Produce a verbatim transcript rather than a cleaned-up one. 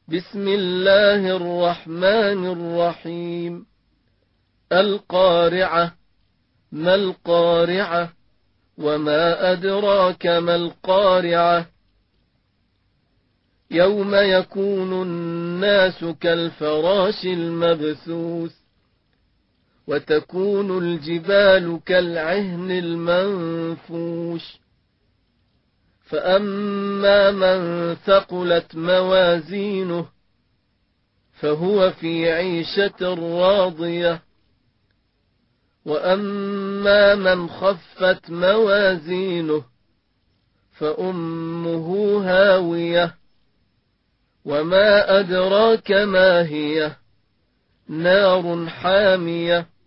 بسم الله الرحمن الرحيم. القارعة. ما القارعة؟ وما أدراك ما القارعة؟ يوم يكون الناس كالفراش المبثوث وتكون الجبال كالعهن المنفوش فأما من ثقلت موازينه فهو في عيشة راضية وأما من خفت موازينه فأمه هاوية وما أدراك ما هي نار حامية